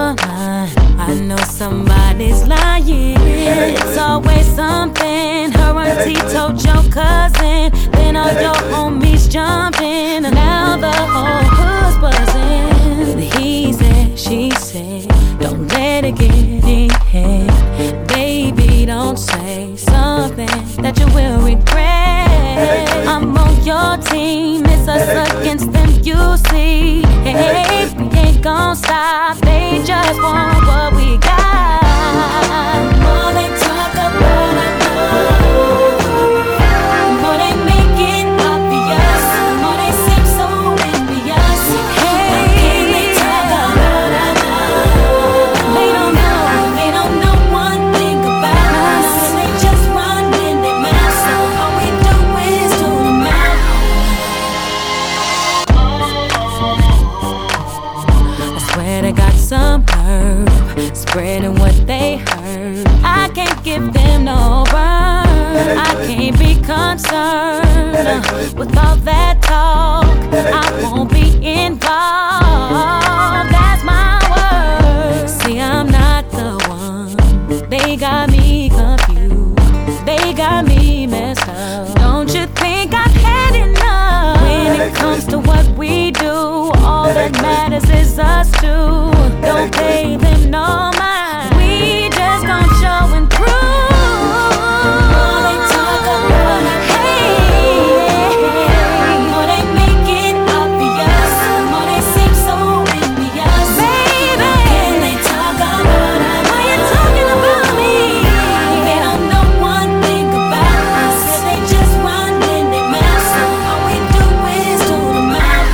your mind. I know somebody's lying. It's always something. Her auntie told your cousin, then all your homies jumping. Now the whole hood's buzzing. He said, she said, don't let it get in your head. Baby, don't say something that you will regret. I'm on your team, it's us against them, you see. Hey, we ain't gon' stop, they just want what we got. The more they talk about our love, the more they make it obvious, the more they seem so envious. Hey, they talk about our love. They don't know one thing about us. They just run in their mouth, so all we do is tune them out. I swear they got some nerve, spreading what they heard. I can't give them no burn. I can't be concerned with all that talk. I won't be involved. That's my word. See, I'm not the one. They got me confused. They got me messed up. Don't you think I've had enough? When it comes to what we do, all that matters is us two. Don't pay them no mind. We just gon' show and prove. More they talk about it, hey, more they make it obvious, more they seem so envious. Baby, can they talk about it? Why you talking about me? They don't know one thing about us. They just run in their mouth, so all we do is tune them out.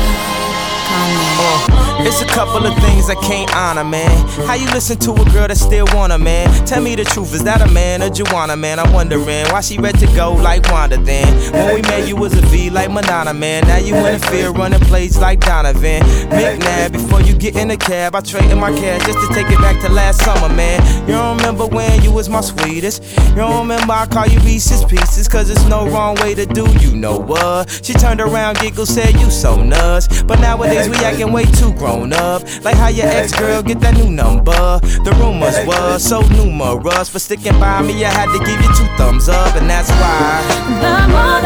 It's a couple of things I can't honor, man. How you listen to a girl that still want a man? Tell me the truth, is that a man or Joanna, man? I'm wondering why she ready to go like Wanda then. When we met you was a V like Madonna, man. Now you interfere running plays like Donovan. McNabb, before you get in the cab, I traded my cash just to take it back to last summer, man. You don't remember when you was my sweetest? You don't remember I call you Reese's Pieces? Cause it's no wrong way to do, you know what? She turned around, giggled, said you so nuts. But nowadays we acting way too grown up. Like how your ex-girl get that new number. The rumors was so numerous. For sticking by me, I had to give you 2 thumbs up. And that's why the more